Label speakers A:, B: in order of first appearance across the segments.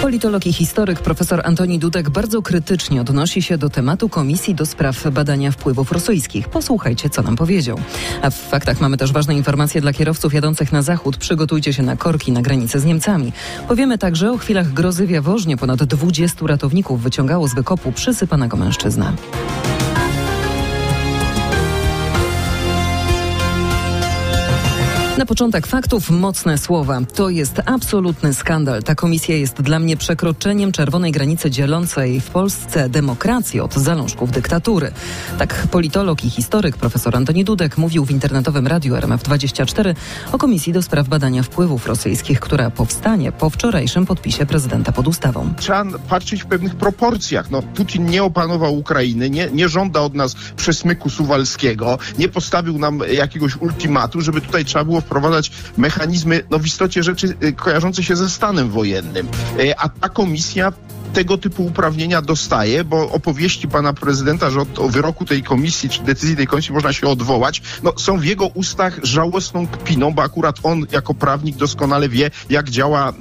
A: Politolog i historyk profesor Antoni Dudek bardzo krytycznie odnosi się do tematu Komisji do spraw badania wpływów rosyjskich. Posłuchajcie, co nam powiedział. A w faktach mamy też ważne informacje dla kierowców jadących na zachód. Przygotujcie się na korki na granicy z Niemcami. Powiemy także o chwilach grozy w Jaworznie. Ponad 20 ratowników wyciągało z wykopu przysypanego mężczyznę. Na początek faktów mocne słowa. To jest absolutny skandal. Ta komisja jest dla mnie przekroczeniem czerwonej granicy dzielącej w Polsce demokrację od zalążków dyktatury. Tak politolog i historyk profesor Antoni Dudek mówił w internetowym radiu RMF24 o Komisji do spraw badania wpływów rosyjskich, która powstanie po wczorajszym podpisie prezydenta pod ustawą.
B: Trzeba patrzeć w pewnych proporcjach. Putin nie opanował Ukrainy, nie żąda od nas przesmyku suwalskiego, nie postawił nam jakiegoś ultimatu, żeby tutaj trzeba było wprowadzać mechanizmy, w istocie rzeczy kojarzące się ze stanem wojennym. A ta komisja tego typu uprawnienia dostaje, bo opowieści pana prezydenta, że od wyroku tej komisji, czy decyzji tej komisji można się odwołać, są w jego ustach żałosną kpiną, bo akurat on jako prawnik doskonale wie, jak działa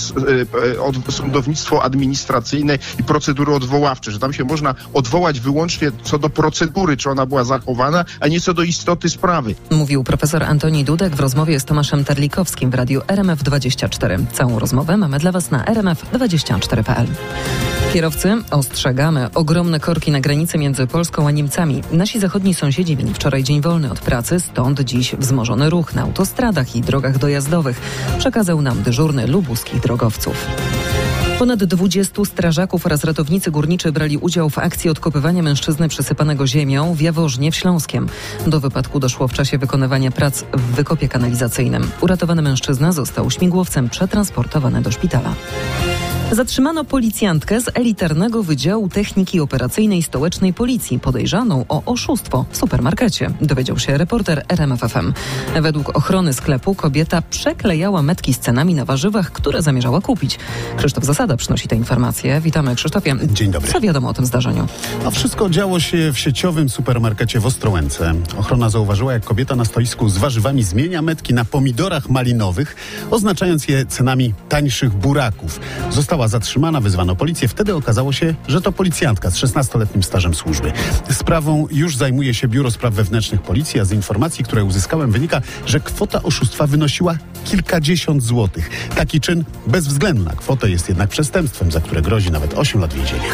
B: sądownictwo administracyjne i procedury odwoławcze, że tam się można odwołać wyłącznie co do procedury, czy ona była zachowana, a nie co do istoty sprawy.
A: Mówił profesor Antoni Dudek w rozmowie z Tomaszem Terlikowskim w radiu RMF24. Całą rozmowę mamy dla was na rmf24.pl. Kierowcy, ostrzegamy, ogromne korki na granicy między Polską a Niemcami. Nasi zachodni sąsiedzi mieli wczoraj dzień wolny od pracy, stąd dziś wzmożony ruch na autostradach i drogach dojazdowych, przekazał nam dyżurny lubuskich drogowców. Ponad 20 strażaków oraz ratownicy górniczy brali udział w akcji odkopywania mężczyzny przysypanego ziemią w Jaworznie w Śląskiem. Do wypadku doszło w czasie wykonywania prac w wykopie kanalizacyjnym. Uratowany mężczyzna został śmigłowcem przetransportowany do szpitala. Zatrzymano policjantkę z elitarnego Wydziału Techniki Operacyjnej Stołecznej Policji, podejrzaną o oszustwo w supermarkecie, dowiedział się reporter RMF FM. Według ochrony sklepu kobieta przeklejała metki z cenami na warzywach, które zamierzała kupić. Krzysztof Zasada przynosi te informacje. Witamy, Krzysztofie.
C: Dzień dobry.
A: Co wiadomo o tym zdarzeniu?
C: Wszystko działo się w sieciowym supermarkecie w Ostrołęce. Ochrona zauważyła, jak kobieta na stoisku z warzywami zmienia metki na pomidorach malinowych, oznaczając je cenami tańszych buraków. Została zatrzymana, wyzwano policję. Wtedy okazało się, że to policjantka z 16-letnim stażem służby. Sprawą już zajmuje się Biuro Spraw Wewnętrznych Policji, a z informacji, które uzyskałem, wynika, że kwota oszustwa wynosiła kilkadziesiąt złotych. Taki czyn bez względu na kwotę jest jednak przestępstwem, za które grozi nawet 8 lat więzienia.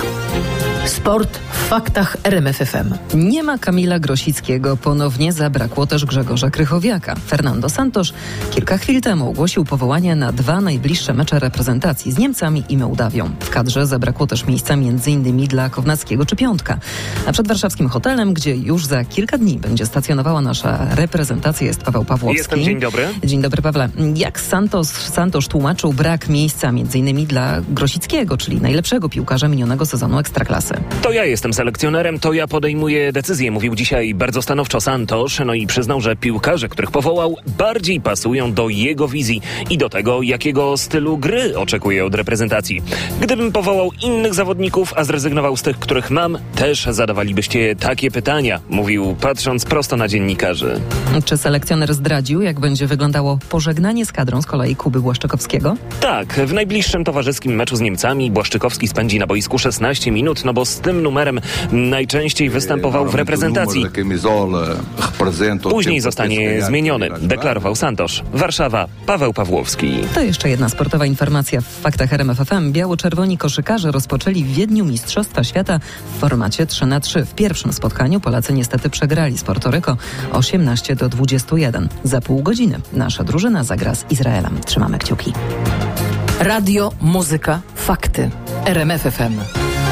D: Sport w faktach RMF FM.
A: Nie ma Kamila Grosickiego. Ponownie zabrakło też Grzegorza Krychowiaka. Fernando Santos kilka chwil temu ogłosił powołanie na 2 najbliższe mecze reprezentacji z Niemcami i Mołdawią. W kadrze zabrakło też miejsca m.in. dla Kownackiego czy Piątka. A przed warszawskim hotelem, gdzie już za kilka dni będzie stacjonowała nasza reprezentacja, jest Paweł Pawłowski.
E: Jestem, dzień dobry.
A: Dzień dobry, Pawle. Jak Santos tłumaczył brak miejsca m.in. dla Grosickiego, czyli najlepszego piłkarza minionego sezonu Ekstraklasy?
E: To ja jestem selekcjonerem, to ja podejmuję decyzje, mówił dzisiaj bardzo stanowczo Santos, i przyznał, że piłkarze, których powołał, bardziej pasują do jego wizji i do tego, jakiego stylu gry oczekuje od reprezentacji. Gdybym powołał innych zawodników, a zrezygnował z tych, których mam, też zadawalibyście takie pytania, mówił, patrząc prosto na dziennikarzy.
A: Czy selekcjoner zdradził, jak będzie wyglądało pożegnanie z kadrą z kolei Kuby Błaszczykowskiego?
E: Tak, w najbliższym towarzyskim meczu z Niemcami Błaszczykowski spędzi na boisku 16 minut, bo z tym numerem najczęściej występował w reprezentacji. Później zostanie zmieniony, deklarował Santos. Warszawa, Paweł Pawłowski.
A: To jeszcze jedna sportowa informacja w faktach RMF FM. Biało-czerwoni koszykarze rozpoczęli w Wiedniu Mistrzostwa Świata w formacie 3-3. W pierwszym spotkaniu Polacy niestety przegrali z Portoryko 18-21. Za pół godziny nasza drużyna zagra z Izraelem. Trzymamy kciuki.
D: Radio, muzyka, fakty. RMF FM.